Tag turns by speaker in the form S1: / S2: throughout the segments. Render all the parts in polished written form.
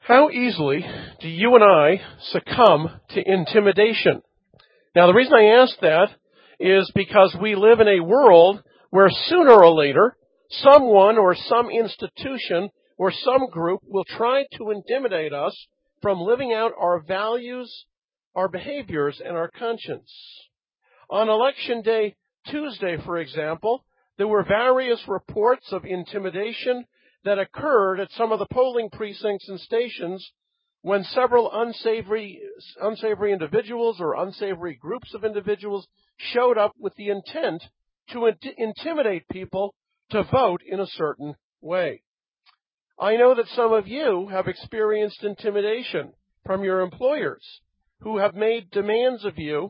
S1: How easily do you and I succumb to intimidation? Now, the reason I ask that is because we live in a world where sooner or later, someone or some institution or some group will try to intimidate us from living out our values, our behaviors, and our conscience. On Election Day Tuesday, for example, there were various reports of intimidation that occurred at some of the polling precincts and stations when several unsavory individuals or unsavory groups of individuals showed up with the intent to intimidate people to vote in a certain way. I know that some of you have experienced intimidation from your employers who have made demands of you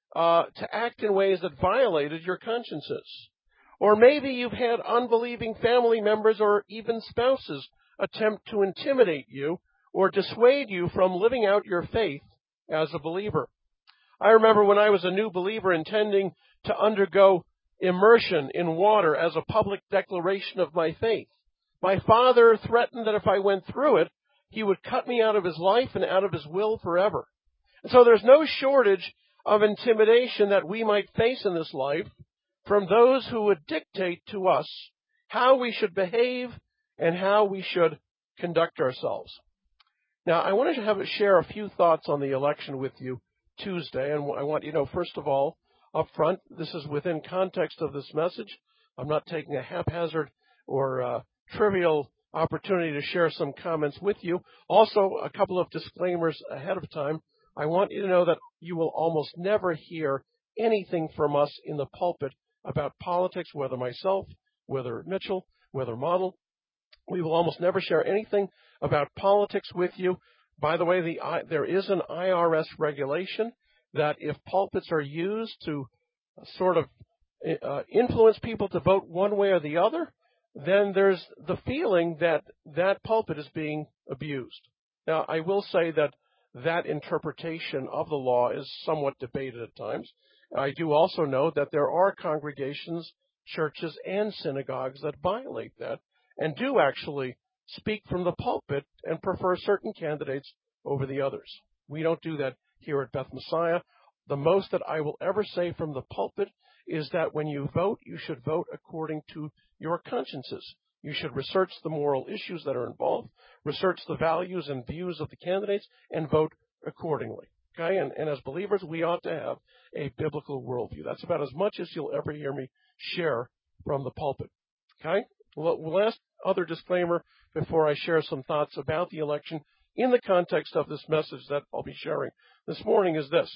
S1: to act in ways that violated your consciences. Or maybe you've had unbelieving family members or even spouses attempt to intimidate you or dissuade you from living out your faith as a believer. I remember when I was a new believer intending to undergo immersion in water as a public declaration of my faith. My father threatened that if I went through it, he would cut me out of his life and out of his will forever. And so there's no shortage of intimidation that we might face in this life from those who would dictate to us how we should behave and how we should conduct ourselves. Now, I wanted to share a few thoughts on the election with you Tuesday, and I want you to know, first of all, up front, this is within context of this message. I'm not taking a haphazard or trivial opportunity to share some comments with you. Also, a couple of disclaimers ahead of time. I want you to know that you will almost never hear anything from us in the pulpit about politics, whether myself, whether Mitchell, whether Model. We will almost never share anything about politics with you. By the way, there is an IRS regulation that if pulpits are used to sort of influence people to vote one way or the other, then there's the feeling that that pulpit is being abused. Now, I will say that that interpretation of the law is somewhat debated at times. I do also know that there are congregations, churches, and synagogues that violate that and do actually speak from the pulpit and prefer certain candidates over the others. We don't do that here at Beth Messiah. The most that I will ever say from the pulpit is that when you vote, you should vote according to your consciences. You should research the moral issues that are involved, research the values and views of the candidates, and vote accordingly. Okay? And as believers, we ought to have a biblical worldview. That's about as much as you'll ever hear me share from the pulpit. Okay? Well, last other disclaimer before I share some thoughts about the election in the context of this message that I'll be sharing this morning is this.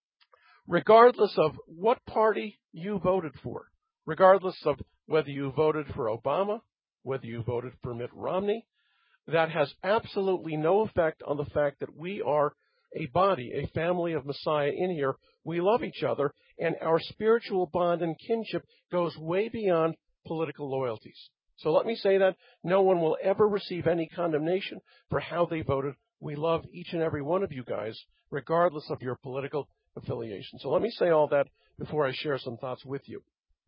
S1: Regardless of what party you voted for, regardless of whether you voted for Obama, whether you voted for Mitt Romney, that has absolutely no effect on the fact that we are a body, a family of Messiah in here. We love each other, and our spiritual bond and kinship goes way beyond political loyalties. So let me say that no one will ever receive any condemnation for how they voted. We love each and every one of you guys, regardless of your political affiliation. So let me say all that before I share some thoughts with you.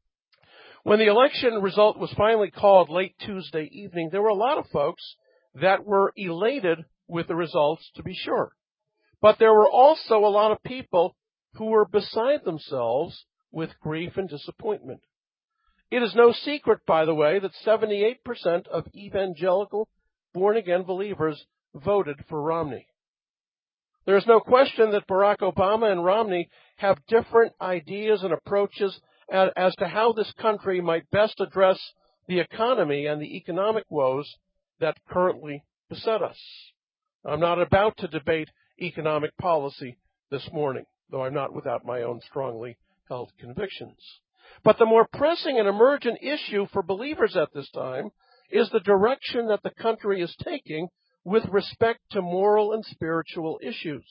S1: When the election result was finally called late Tuesday evening, there were a lot of folks that were elated with the results, to be sure. But there were also a lot of people who were beside themselves with grief and disappointment. It is no secret, by the way, that 78% of evangelical born-again believers voted for Romney. There is no question that Barack Obama and Romney have different ideas and approaches as to how this country might best address the economy and the economic woes that currently beset us. I'm not about to debate economic policy this morning, though I'm not without my own strongly held convictions. But the more pressing and emergent issue for believers at this time is the direction that the country is taking with respect to moral and spiritual issues.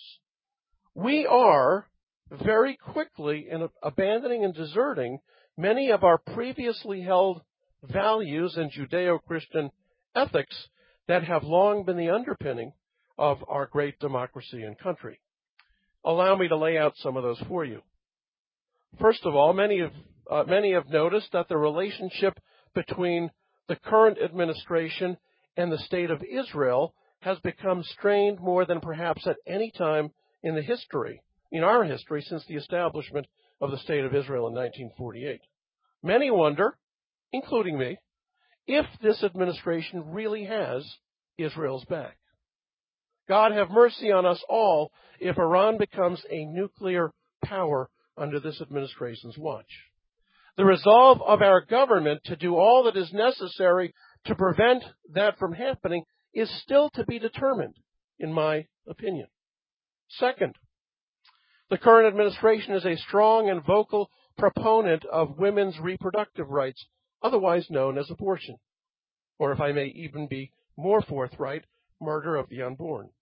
S1: We are very quickly abandoning and deserting many of our previously held values and Judeo-Christian ethics that have long been the underpinning of our great democracy and country. Allow me to lay out some of those for you. First of all, many have noticed that the relationship between the current administration and the state of Israel has become strained more than perhaps at any time in our history since the establishment of the State of Israel in 1948. Many wonder, including me, if this administration really has Israel's back. God have mercy on us all if Iran becomes a nuclear power under this administration's watch. The resolve of our government to do all that is necessary to prevent that from happening is still to be determined, in my opinion. Second, the current administration is a strong and vocal proponent of women's reproductive rights, otherwise known as abortion, or if I may even be more forthright, murder of the unborn.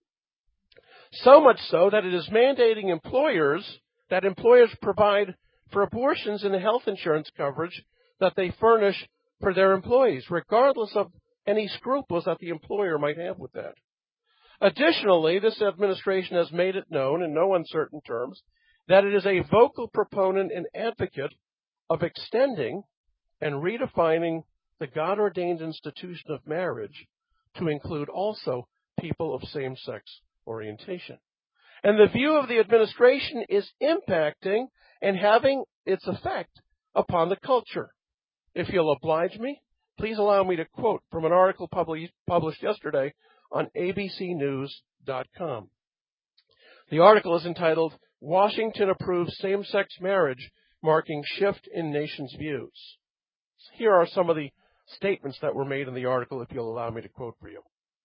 S1: So much so that it is mandating that employers provide for abortions in the health insurance coverage that they furnish for their employees, regardless of any scruples that the employer might have with that. Additionally, this administration has made it known in no uncertain terms that it is a vocal proponent and advocate of extending and redefining the God-ordained institution of marriage to include also people of same-sex orientation. And the view of the administration is impacting and having its effect upon the culture. If you'll oblige me, please allow me to quote from an article published yesterday on abcnews.com. The article is entitled, "Washington Approves Same-Sex Marriage, Marking Shift in Nation's Views." Here are some of the statements that were made in the article, if you'll allow me to quote for you.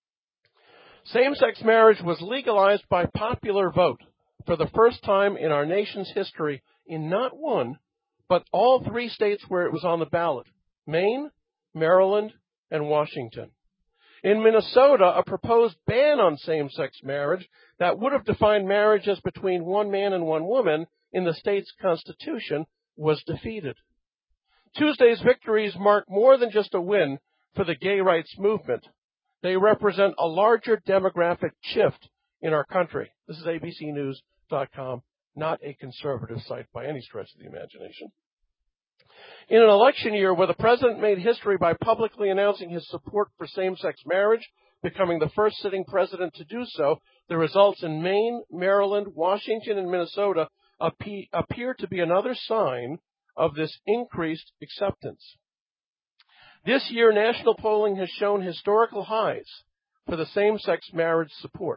S1: Same-sex marriage was legalized by popular vote for the first time in our nation's history in not one, but all 3 states where it was on the ballot: Maine, Maryland, and Washington. In Minnesota, a proposed ban on same-sex marriage that would have defined marriage as between one man and one woman in the state's constitution was defeated. Tuesday's victories mark more than just a win for the gay rights movement. They represent a larger demographic shift in our country. This is abcnews.com, not a conservative site by any stretch of the imagination. In an election year where the president made history by publicly announcing his support for same-sex marriage, becoming the first sitting president to do so, the results in Maine, Maryland, Washington, and Minnesota appear to be another sign of this increased acceptance. This year, national polling has shown historical highs for the same-sex marriage support.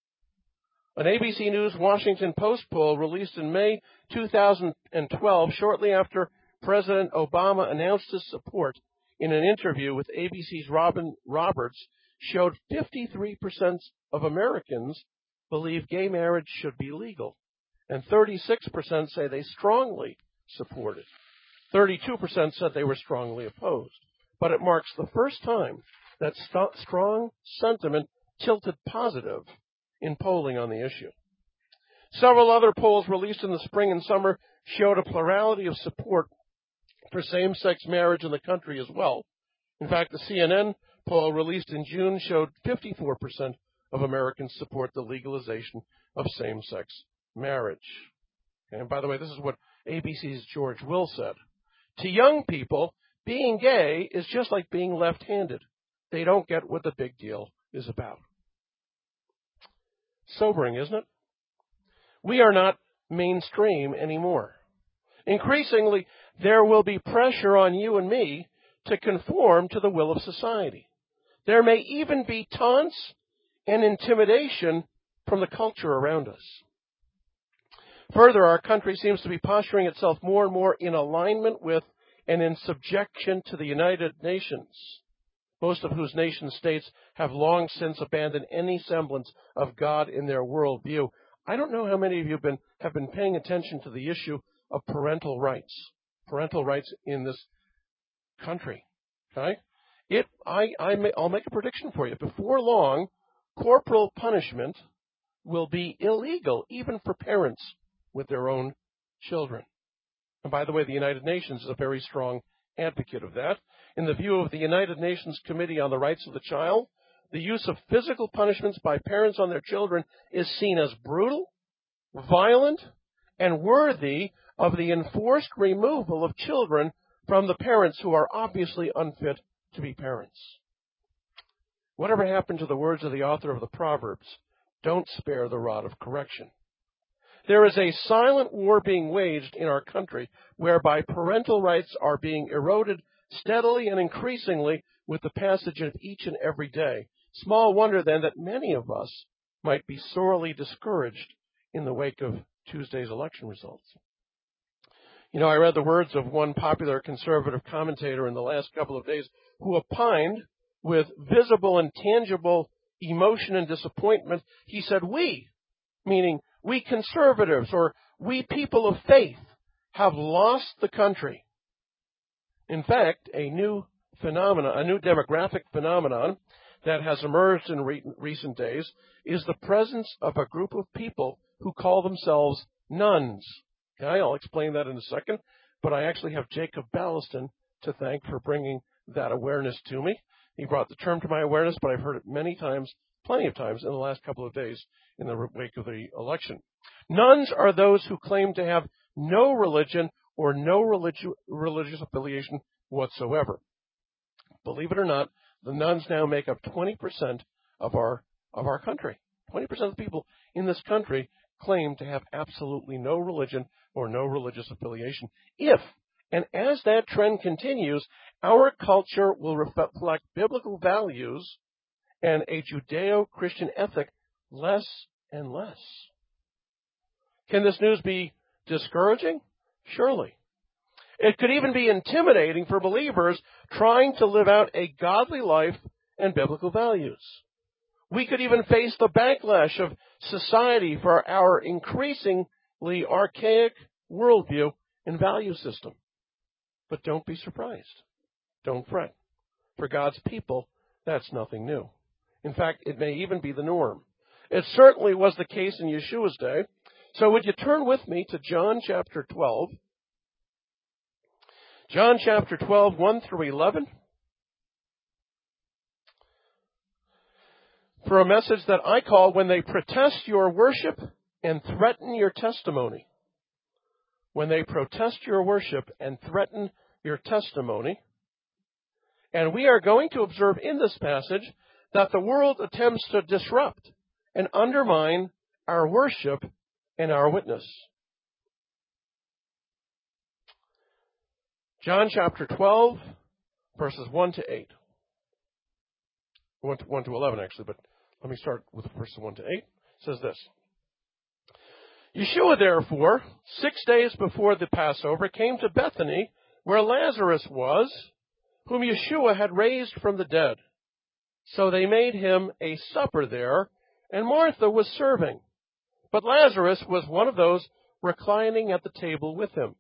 S1: An ABC News Washington Post poll released in May 2012, shortly after President Obama announced his support in an interview with ABC's Robin Roberts, showed 53% of Americans believe gay marriage should be legal, and 36% say they strongly support it. 32% said they were strongly opposed. But it marks the first time that strong sentiment tilted positive in polling on the issue. Several other polls released in the spring and summer showed a plurality of support for same-sex marriage in the country as well. In fact, the CNN poll released in June showed 54% of Americans support the legalization of same-sex marriage. And by the way, this is what ABC's George Will said. To young people, being gay is just like being left-handed. They don't get what the big deal is about. Sobering, isn't it? We are not mainstream anymore. Increasingly, there will be pressure on you and me to conform to the will of society. There may even be taunts and intimidation from the culture around us. Further, our country seems to be posturing itself more and more in alignment with and in subjection to the United Nations, most of whose nation states have long since abandoned any semblance of God in their worldview. I don't know how many of you have been paying attention to the issue of parental rights in this country. Okay? I'll make a prediction for you. Before long, corporal punishment will be illegal, even for parents with their own children. And by the way, the United Nations is a very strong advocate of that. In the view of the United Nations Committee on the Rights of the Child, the use of physical punishments by parents on their children is seen as brutal, violent, and worthy of the enforced removal of children from the parents who are obviously unfit to be parents. Whatever happened to the words of the author of the Proverbs? Don't spare the rod of correction. There is a silent war being waged in our country whereby parental rights are being eroded steadily and increasingly with the passage of each and every day. Small wonder then that many of us might be sorely discouraged in the wake of Tuesday's election results. I read the words of one popular conservative commentator in the last couple of days who opined with visible and tangible emotion and disappointment. He said, we, meaning we conservatives or we people of faith, have lost the country. In fact, a new demographic phenomenon that has emerged in recent days is the presence of a group of people who call themselves nuns. Okay, I'll explain that in a second, but I actually have Jacob Ballaston to thank for bringing that awareness to me. He brought the term to my awareness, but I've heard it plenty of times in the last couple of days in the wake of the election. Nuns are those who claim to have no religion or no religious affiliation whatsoever. Believe it or not, the nuns now make up 20% of our country. 20% of the people in this country claim to have absolutely no religion or no religious affiliation. And as that trend continues, our culture will reflect biblical values and a Judeo-Christian ethic less and less. Can this news be discouraging? Surely. It could even be intimidating for believers trying to live out a godly life and biblical values. We could even face the backlash of society for our increasingly archaic worldview and value system. But don't be surprised. Don't fret. For God's people, that's nothing new. In fact, it may even be the norm. It certainly was the case in Yeshua's day. So would you turn with me to John chapter 12? John chapter 12, 1 through 11. For a message that I call When They Protest Your Worship and Threaten Your Testimony. When they protest your worship and threaten your testimony. And we are going to observe in this passage that the world attempts to disrupt and undermine our worship and our witness. John chapter 12, verses 1 to 8. 1 to 11, actually, but let me start with verses 1 to 8. It says this. Yeshua, therefore, 6 days before the Passover, came to Bethany, where Lazarus was, whom Yeshua had raised from the dead. So they made him a supper there, and Martha was serving. But Lazarus was one of those reclining at the table with him.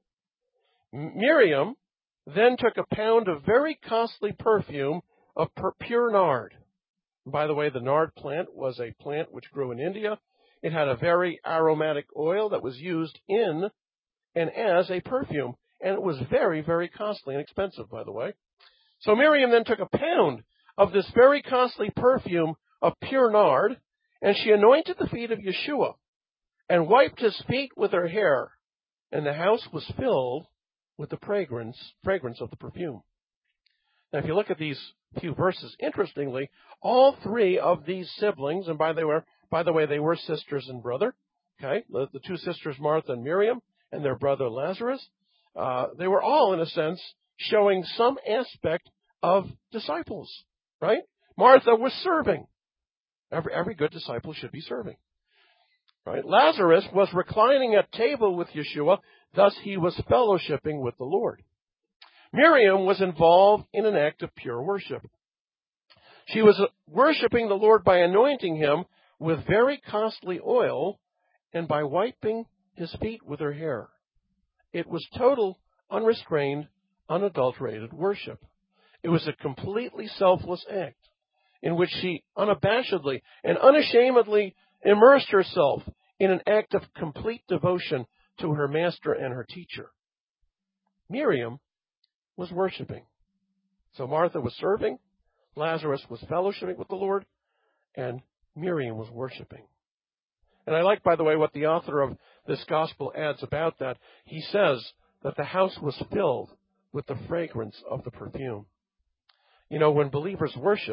S1: Miriam then took a pound of very costly perfume of pure nard. By the way, the nard plant was a plant which grew in India. It had a very aromatic oil that was used in and as a perfume. And it was very, very costly and expensive, by the way. So Miriam then took a pound of this very costly perfume of pure nard, and she anointed the feet of Yeshua and wiped his feet with her hair. And the house was filled with the fragrance of the perfume. Now, if you look at these few verses, interestingly, all three of these siblings, and by the way, they were sisters and brother, okay, the two sisters, Martha and Miriam, and their brother Lazarus, they were all, in a sense, showing some aspect of disciples, right? Martha was serving. Every good disciple should be serving, right? Lazarus was reclining at table with Yeshua, thus he was fellowshipping with the Lord. Miriam was involved in an act of pure worship. She was worshiping the Lord by anointing him with very costly oil and by wiping his feet with her hair. It was total, unrestrained, unadulterated worship. It was a completely selfless act in which she unabashedly and unashamedly immersed herself in an act of complete devotion to her master and her teacher. Miriam was worshiping. So Martha was serving, Lazarus was fellowshipping with the Lord, and Miriam was worshiping. And I like, by the way, what the author of this gospel adds about that. He says that the house was filled with the fragrance of the perfume. You know, when believers worship,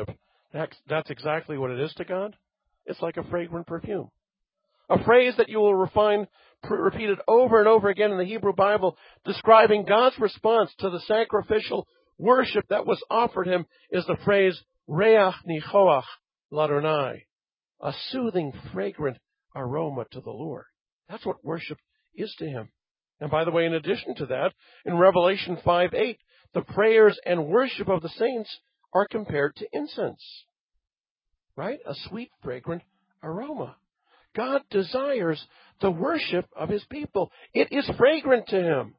S1: That's exactly what it is to God. It's like a fragrant perfume. A phrase that you will find repeated over and over again in the Hebrew Bible, describing God's response to the sacrificial worship that was offered him, is the phrase, Reach nichoach l'Adonai, a soothing, fragrant aroma to the Lord. That's what worship is to him. And by the way, in addition to that, in Revelation 5:8, the prayers and worship of the saints are compared to incense. Right? A sweet, fragrant aroma. God desires the worship of his people. It is fragrant to him.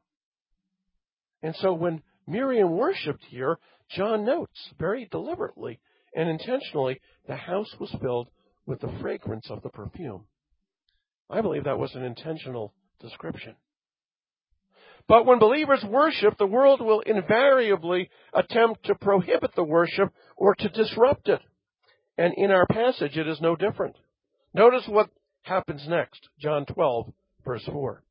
S1: And so when Miriam worshipped here, John notes very deliberately and intentionally, the house was filled with the fragrance of the perfume. I believe that was an intentional description. But when believers worship, the world will invariably attempt to prohibit the worship or to disrupt it. And in our passage, it is no different. Notice what happens next, John 12, verse 4.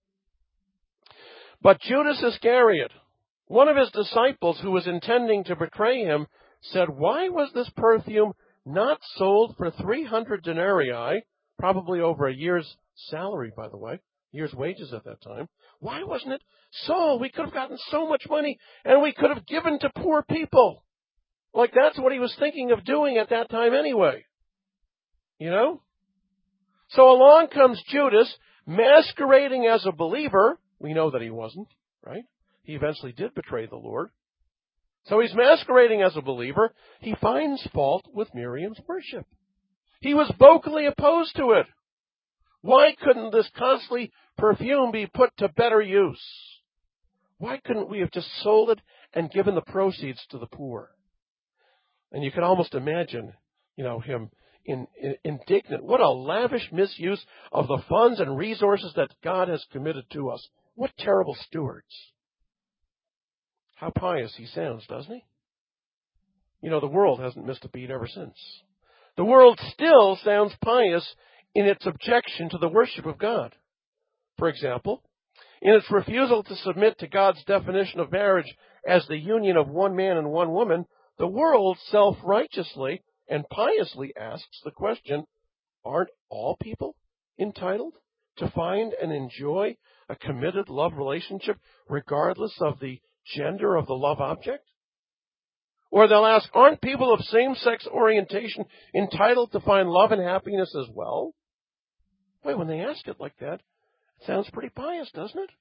S1: But Judas Iscariot, one of his disciples who was intending to betray him, said, "Why was this perfume not sold for 300 denarii, probably over a year's salary, by the way, year's wages at that time? Why wasn't it sold? We could have gotten so much money, and we could have given to poor people." Like, that's what he was thinking of doing at that time anyway. You know? So along comes Judas, masquerading as a believer. We know that he wasn't, right? He eventually did betray the Lord. So he's masquerading as a believer. He finds fault with Miriam's worship. He was vocally opposed to it. Why couldn't this costly perfume be put to better use? Why couldn't we have just sold it and given the proceeds to the poor? And you can almost imagine, him indignant. What a lavish misuse of the funds and resources that God has committed to us. What terrible stewards. How pious he sounds, doesn't he? The world hasn't missed a beat ever since. The world still sounds pious in its objection to the worship of God. For example, in its refusal to submit to God's definition of marriage as the union of one man and one woman, the world self-righteously and piously asks the question, aren't all people entitled to find and enjoy a committed love relationship regardless of the gender of the love object? Or they'll ask, aren't people of same-sex orientation entitled to find love and happiness as well? Wait, when they ask it like that, it sounds pretty pious, doesn't it?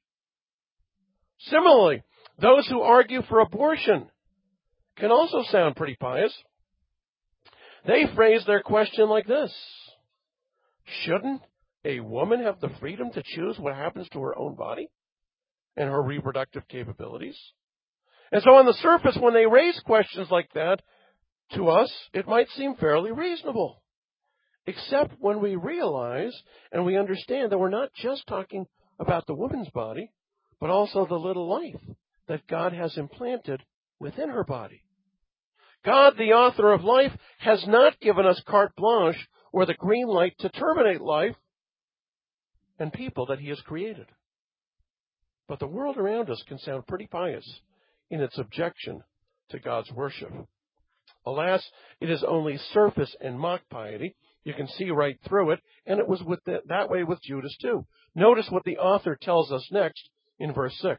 S1: Similarly, those who argue for abortion can also sound pretty pious. They phrase their question like this: shouldn't a woman have the freedom to choose what happens to her own body and her reproductive capabilities? And so on the surface, when they raise questions like that to us, it might seem fairly reasonable. Except when we realize and we understand that we're not just talking about the woman's body, but also the little life that God has implanted within her body. God, the author of life, has not given us carte blanche or the green light to terminate life and people that he has created. But the world around us can sound pretty pious in its objection to God's worship. Alas, it is only surface and mock piety. You can see right through it, and it was that way with Judas too. Notice what the author tells us next in verse 6.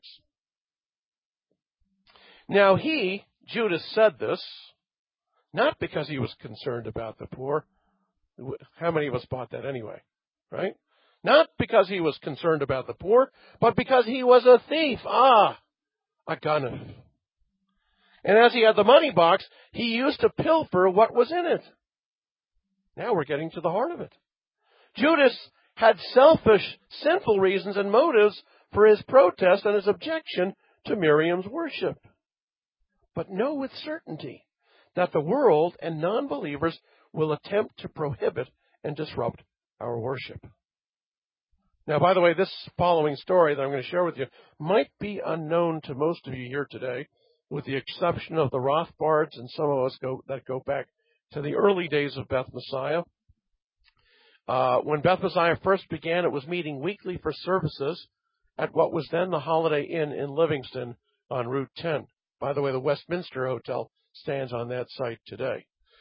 S1: Now he, Judas, said this, not because he was concerned about the poor. How many of us bought that anyway, right? Not because he was concerned about the poor, but because he was a thief. A ganef. And as he had the money box, he used to pilfer what was in it. Now we're getting to the heart of it. Judas had selfish, sinful reasons and motives for his protest and his objection to Miriam's worship. But know with certainty that the world and non-believers will attempt to prohibit and disrupt our worship. Now, by the way, this following story that I'm going to share with you might be unknown to most of you here today, with the exception of the Rothbards and some of us that go back to the early days of Beth Messiah. When Beth Messiah first began, it was meeting weekly for services at what was then the Holiday Inn in Livingston on Route 10. By the way, the Westminster Hotel stands on that site today.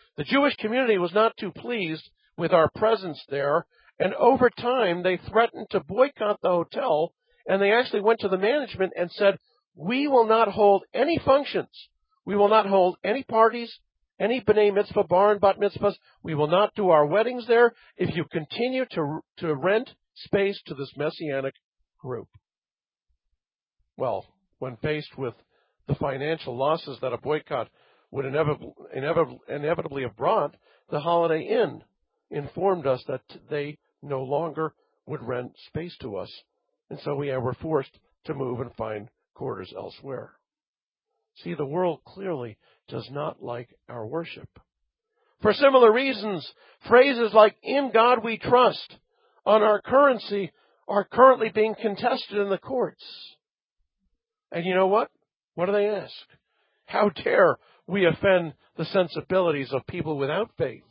S1: The Jewish community was not too pleased with our presence there, and over time they threatened to boycott the hotel, and they actually went to the management and said, "We will not hold any functions. We will not hold any parties, any b'nai mitzvah, bar and bat mitzvahs. We will not do our weddings there if you continue to rent space to this Messianic group." Well, when faced with the financial losses that a boycott would inevitably have brought, the Holiday Inn informed us that they no longer would rent space to us, and so we were forced to move and find quarters elsewhere. See, the world clearly does not like our worship. For similar reasons, phrases like "in God we trust" on our currency are currently being contested in the courts. And you know what? What do they ask? How dare we offend the sensibilities of people without faith?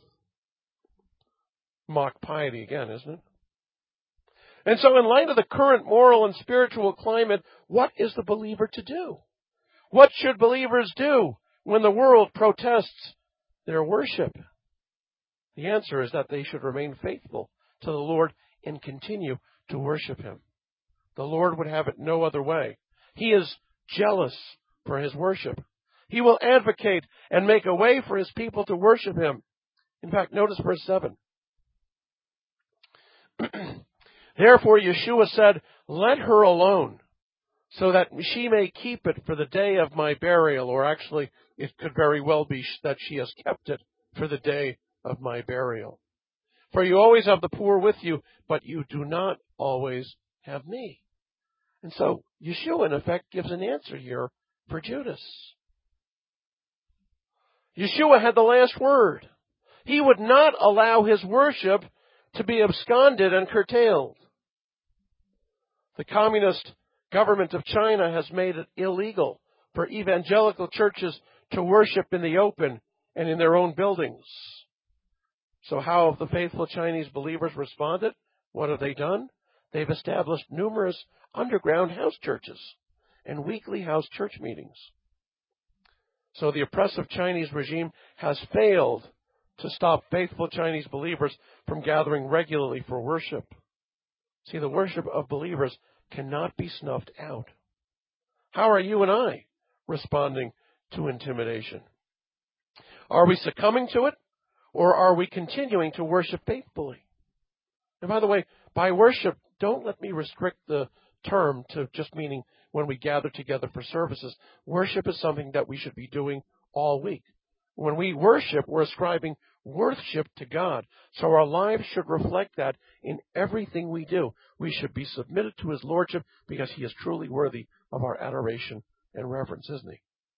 S1: Mock piety again, isn't it? And so in light of the current moral and spiritual climate, what is the believer to do? What should believers do when the world protests their worship? The answer is that they should remain faithful to the Lord and continue to worship Him. The Lord would have it no other way. He is jealous for His worship. He will advocate and make a way for His people to worship Him. In fact, notice verse 7. Therefore Yeshua said, "Let her alone, so that she may keep it for the day of my burial." Or actually, it could very well be that she has kept it for the day of my burial. "For you always have the poor with you, but you do not always have me." And so Yeshua, in effect, gives an answer here for Judas. Yeshua had the last word. He would not allow his worship to be absconded and curtailed. The communist government of China has made it illegal for evangelical churches to worship in the open and in their own buildings. So how have the faithful Chinese believers responded? What have they done? They've established numerous underground house churches and weekly house church meetings. So the oppressive Chinese regime has failed to stop faithful Chinese believers from gathering regularly for worship. See, the worship of believers cannot be snuffed out. How are you and I responding to intimidation? Are we succumbing to it, or are we continuing to worship faithfully? And by the way, by worship, don't let me restrict the term to just meaning when we gather together for services. Worship is something that we should be doing all week. When we worship, we're ascribing worship to God. So our lives should reflect that in everything we do. We should be submitted to His Lordship because He is truly worthy of our adoration and reverence, isn't He?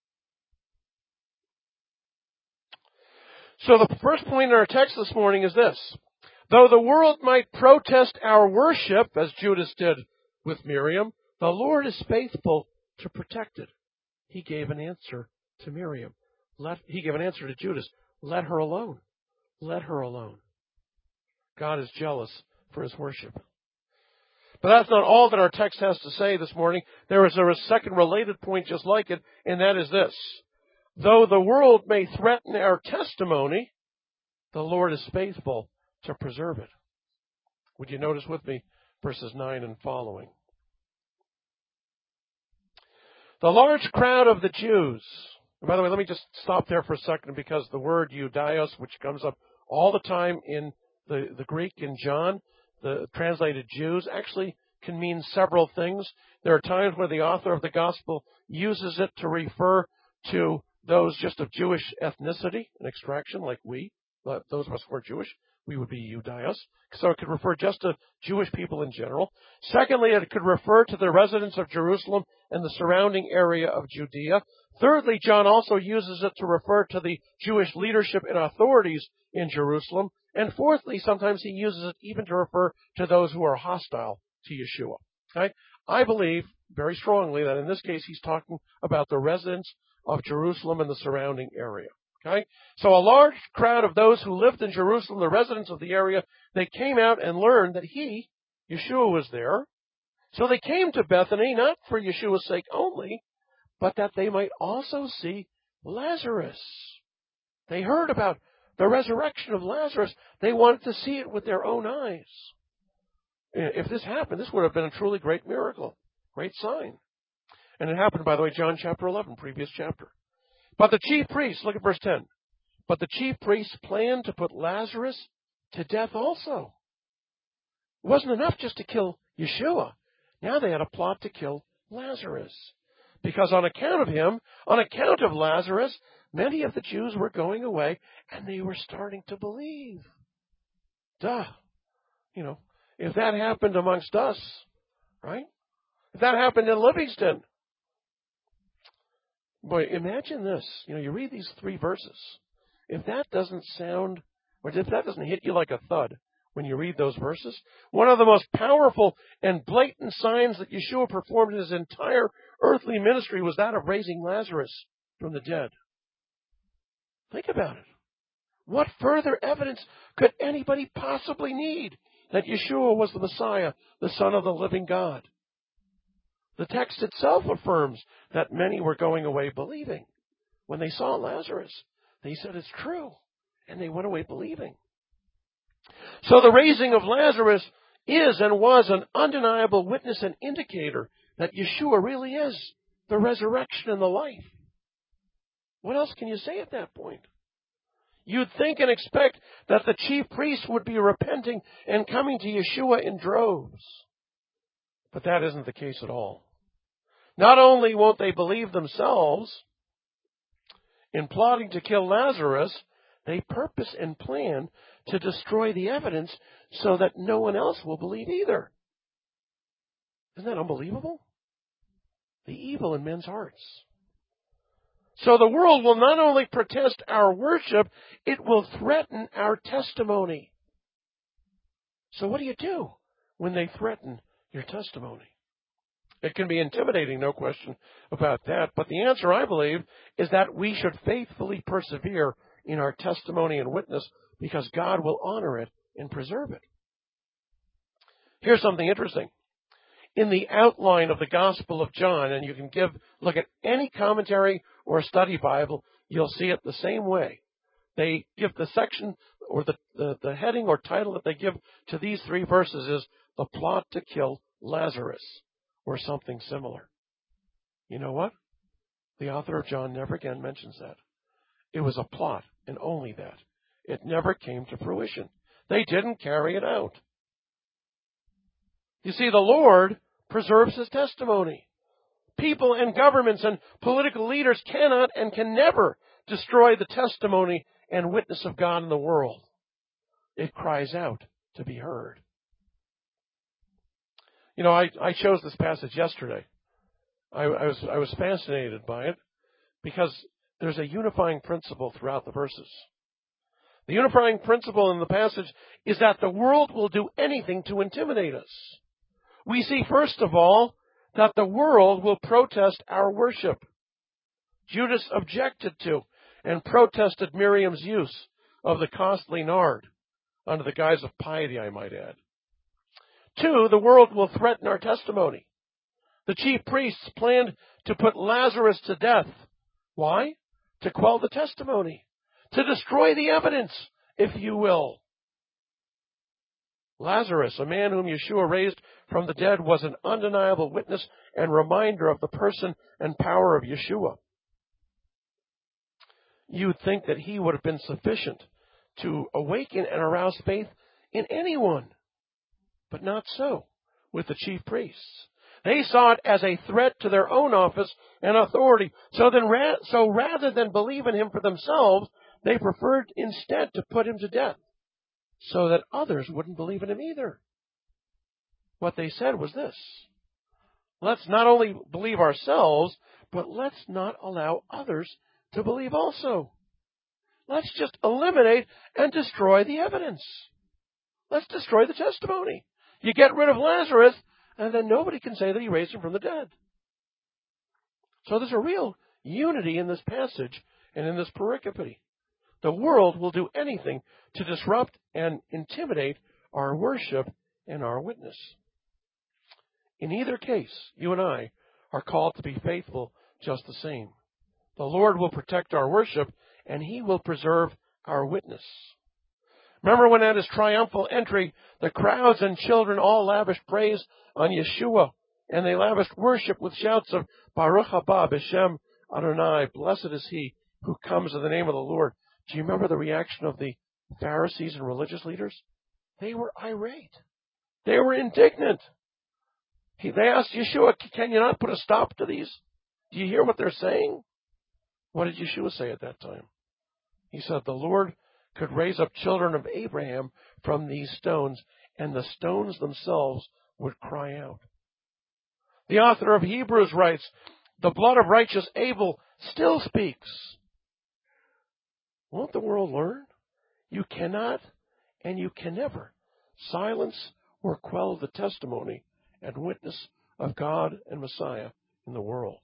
S1: So the first point in our text this morning is this. Though the world might protest our worship, as Judas did with Miriam, the Lord is faithful to protect it. He gave an answer to Miriam. He gave an answer to Judas. Let her alone. Let her alone. God is jealous for His worship. But that's not all that our text has to say this morning. There is a second related point just like it, and that is this. Though the world may threaten our testimony, the Lord is faithful to preserve it. Would you notice with me verses 9 and following? The large crowd of the Jews. And by the way, let me just stop there for a second because the word Judaios, which comes up all the time in the Greek in John, the translated Jews, actually can mean several things. There are times where the author of the gospel uses it to refer to those just of Jewish ethnicity and extraction, like we. Those of us who are Jewish, we would be Judaios. So it could refer just to Jewish people in general. Secondly, it could refer to the residents of Jerusalem and the surrounding area of Judea. Thirdly, John also uses it to refer to the Jewish leadership and authorities in Jerusalem. And fourthly, sometimes he uses it even to refer to those who are hostile to Yeshua. Okay? I believe very strongly that in this case he's talking about the residents of Jerusalem and the surrounding area. Okay? So a large crowd of those who lived in Jerusalem, the residents of the area, they came out and learned that Yeshua was there. So they came to Bethany, not for Yeshua's sake only, but that they might also see Lazarus. They heard about the resurrection of Lazarus, they wanted to see it with their own eyes. If this happened, this would have been a truly great miracle, great sign. And it happened, by the way, John chapter 11, previous chapter. But the chief priests, look at verse 10. But the chief priests planned to put Lazarus to death also. It wasn't enough just to kill Yeshua. Now they had a plot to kill Lazarus. Because on account of him, on account of Lazarus, many of the Jews were going away and they were starting to believe. Duh. If that happened amongst us, right? If that happened in Livingston. Boy, imagine this. You read these 3 verses. If that doesn't sound, or if that doesn't hit you like a thud when you read those verses, one of the most powerful and blatant signs that Yeshua performed in his entire earthly ministry was that of raising Lazarus from the dead. Think about it. What further evidence could anybody possibly need that Yeshua was the Messiah, the Son of the living God? The text itself affirms that many were going away believing. When they saw Lazarus, they said it's true, and they went away believing. So the raising of Lazarus is and was an undeniable witness and indicator that Yeshua really is the resurrection and the life. What else can you say at that point? You'd think and expect that the chief priests would be repenting and coming to Yeshua in droves. But that isn't the case at all. Not only won't they believe themselves in plotting to kill Lazarus, they purpose and plan to destroy the evidence so that no one else will believe either. Isn't that unbelievable? The evil in men's hearts. So the world will not only protest our worship, it will threaten our testimony. So what do you do when they threaten your testimony? It can be intimidating, no question about that. But the answer, I believe, is that we should faithfully persevere in our testimony and witness because God will honor it and preserve it. Here's something interesting. In the outline of the Gospel of John, and you can look at any commentary or study Bible, you'll see it the same way. They give the section or the heading or title that they give to these 3 verses is the plot to kill Lazarus or something similar. You know what? The author of John never again mentions that. It was a plot and only that. It never came to fruition. They didn't carry it out. You see, the Lord preserves his testimony. People and governments and political leaders cannot and can never destroy the testimony and witness of God in the world. It cries out to be heard. I chose this passage yesterday. I was fascinated by it because there's a unifying principle throughout the verses. The unifying principle in the passage is that the world will do anything to intimidate us. We see, first of all, that the world will protest our worship. Judas objected to and protested Miriam's use of the costly nard, under the guise of piety, I might add. 2, the world will threaten our testimony. The chief priests planned to put Lazarus to death. Why? To quell the testimony, to destroy the evidence, if you will. Lazarus, a man whom Yeshua raised from the dead, was an undeniable witness and reminder of the person and power of Yeshua. You would think that he would have been sufficient to awaken and arouse faith in anyone, but not so with the chief priests. They saw it as a threat to their own office and authority. So rather than believe in him for themselves, they preferred instead to put him to death so that others wouldn't believe in him either. What they said was this: let's not only believe ourselves, but let's not allow others to believe also. Let's just eliminate and destroy the evidence. Let's destroy the testimony. You get rid of Lazarus, and then nobody can say that he raised him from the dead. So there's a real unity in this passage and in this pericope. The world will do anything to disrupt and intimidate our worship and our witness. In either case, you and I are called to be faithful just the same. The Lord will protect our worship, and he will preserve our witness. Remember when at his triumphal entry, the crowds and children all lavished praise on Yeshua, and they lavished worship with shouts of Baruch haba b'shem Adonai, blessed is he who comes in the name of the Lord. Do you remember the reaction of the Pharisees and religious leaders? They were irate. They were indignant. They asked Yeshua, can you not put a stop to these? Do you hear what they're saying? What did Yeshua say at that time? He said, the Lord could raise up children of Abraham from these stones, and the stones themselves would cry out. The author of Hebrews writes, the blood of righteous Abel still speaks. Won't the world learn? You cannot and you can never silence or quell the testimony and witness of God and Messiah in the world.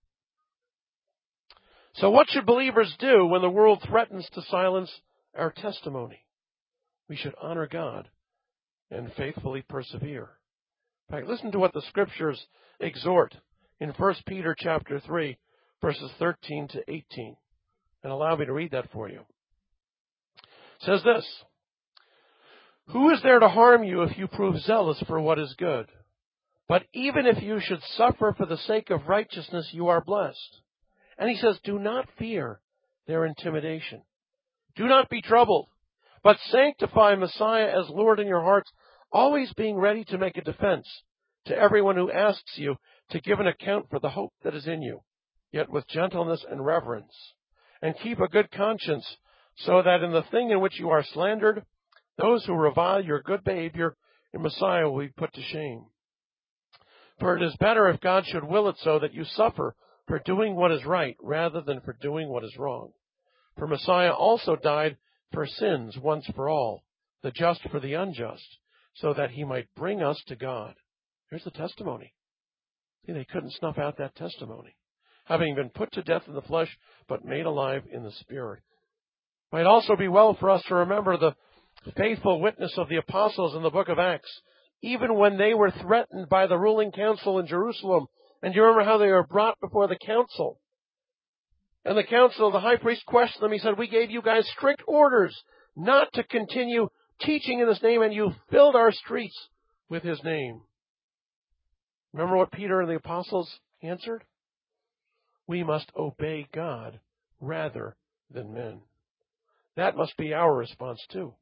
S1: So what should believers do when the world threatens to silence our testimony? We should honor God and faithfully persevere. In fact, listen to what the scriptures exhort in 1 Peter chapter 3, verses 13 to 18. And allow me to read that for you. It says this, who is there to harm you if you prove zealous for what is good? But even if you should suffer for the sake of righteousness, you are blessed. And he says, do not fear their intimidation. Do not be troubled, but sanctify Messiah as Lord in your hearts, always being ready to make a defense to everyone who asks you to give an account for the hope that is in you, yet with gentleness and reverence. And keep a good conscience, so that in the thing in which you are slandered, those who revile your good behavior in Messiah will be put to shame. For it is better if God should will it so that you suffer for doing what is right rather than for doing what is wrong. For Messiah also died for sins once for all, the just for the unjust, so that he might bring us to God. Here's the testimony. See, they couldn't snuff out that testimony. Having been put to death in the flesh, but made alive in the spirit. It might also be well for us to remember the faithful witness of the apostles in the book of Acts, even when they were threatened by the ruling council in Jerusalem. And you remember how they were brought before the council. And the council, the high priest questioned them. He said, we gave you guys strict orders not to continue teaching in his name, and you filled our streets with his name. Remember what Peter and the apostles answered? We must obey God rather than men. That must be our response too.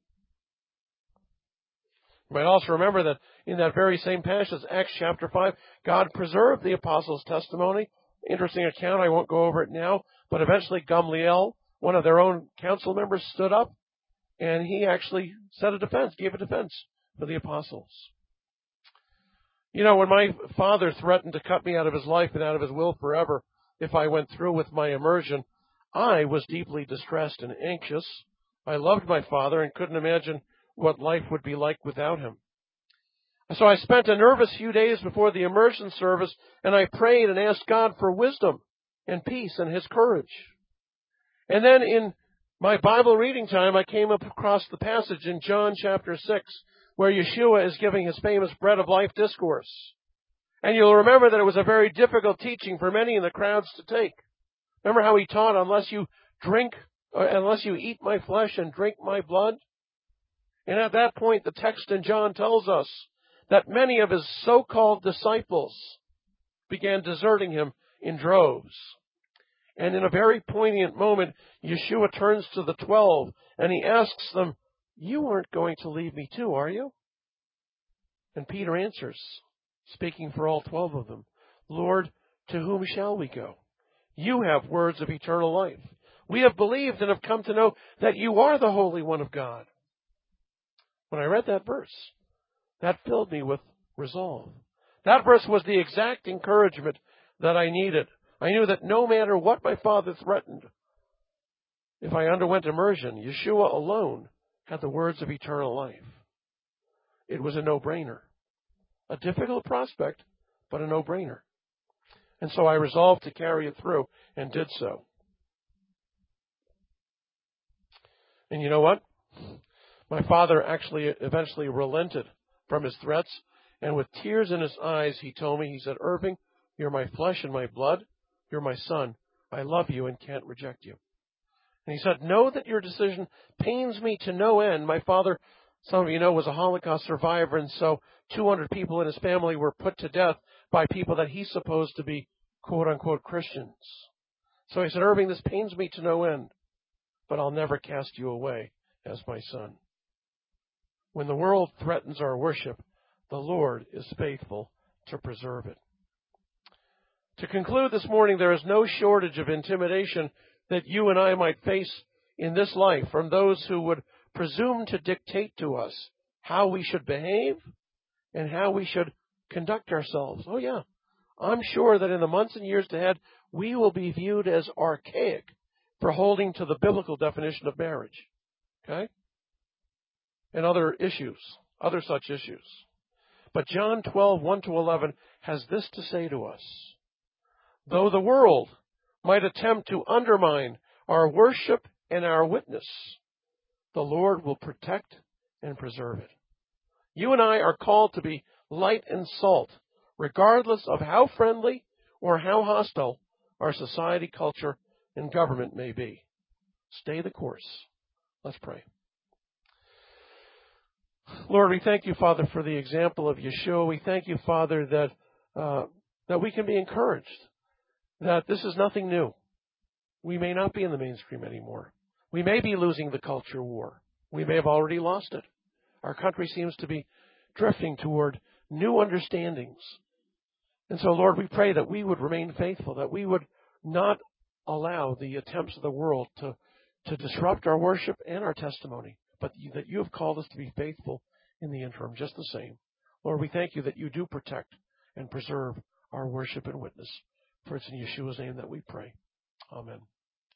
S1: You might also remember that in that very same passage, Acts chapter 5, God preserved the apostles' testimony. Interesting account, I won't go over it now, but eventually Gamliel, one of their own council members, stood up and he actually gave a defense for the apostles. You know, when my father threatened to cut me out of his life and out of his will forever if I went through with my immersion, I was deeply distressed and anxious. I loved my father and couldn't imagine what life would be like without him. So I spent a nervous few days before the immersion service, and I prayed and asked God for wisdom and peace and his courage. And then in my Bible reading time, I came up across the passage in John chapter 6, where Yeshua is giving his famous Bread of Life discourse. And you'll remember that it was a very difficult teaching for many in the crowds to take. Remember how he taught, unless you eat my flesh and drink my blood? And at that point, the text in John tells us that many of his so-called disciples began deserting him in droves. And in a very poignant moment, Yeshua turns to the 12 and he asks them, you aren't going to leave me too, are you? And Peter answers, speaking for all 12 of them, Lord, to whom shall we go? You have words of eternal life. We have believed and have come to know that you are the Holy One of God. When I read that verse, that filled me with resolve. That verse was the exact encouragement that I needed. I knew that no matter what my father threatened, if I underwent immersion, Yeshua alone had the words of eternal life. It was a no-brainer. A difficult prospect, but a no-brainer. And so I resolved to carry it through and did so. And you know what? My father actually eventually relented from his threats, and with tears in his eyes, he told me, he said, Irving, you're my flesh and my blood. You're my son. I love you and can't reject you. And he said, know that your decision pains me to no end. My father, some of you know, was a Holocaust survivor, and so 200 people in his family were put to death by people that he supposed to be quote-unquote Christians. So he said, Irving, this pains me to no end, but I'll never cast you away as my son. When the world threatens our worship, the Lord is faithful to preserve it. To conclude this morning, there is no shortage of intimidation that you and I might face in this life from those who would presume to dictate to us how we should behave and how we should conduct ourselves. Oh yeah, I'm sure that in the months and years ahead, we will be viewed as archaic for holding to the biblical definition of marriage. Okay? And other such issues. But John 12:1-11 has this to say to us. Though the world might attempt to undermine our worship and our witness, the Lord will protect and preserve it. You and I are called to be light and salt, regardless of how friendly or how hostile our society, culture, and government may be. Stay the course. Let's pray. Lord, we thank you, Father, for the example of Yeshua. We thank you, Father, that we can be encouraged, that this is nothing new. We may not be in the mainstream anymore. We may be losing the culture war. We may have already lost it. Our country seems to be drifting toward new understandings. And so, Lord, we pray that we would remain faithful, that we would not allow the attempts of the world to disrupt our worship and our testimony, but that you have called us to be faithful in the interim, just the same. Lord, we thank you that you do protect and preserve our worship and witness. For it's in Yeshua's name that we pray. Amen.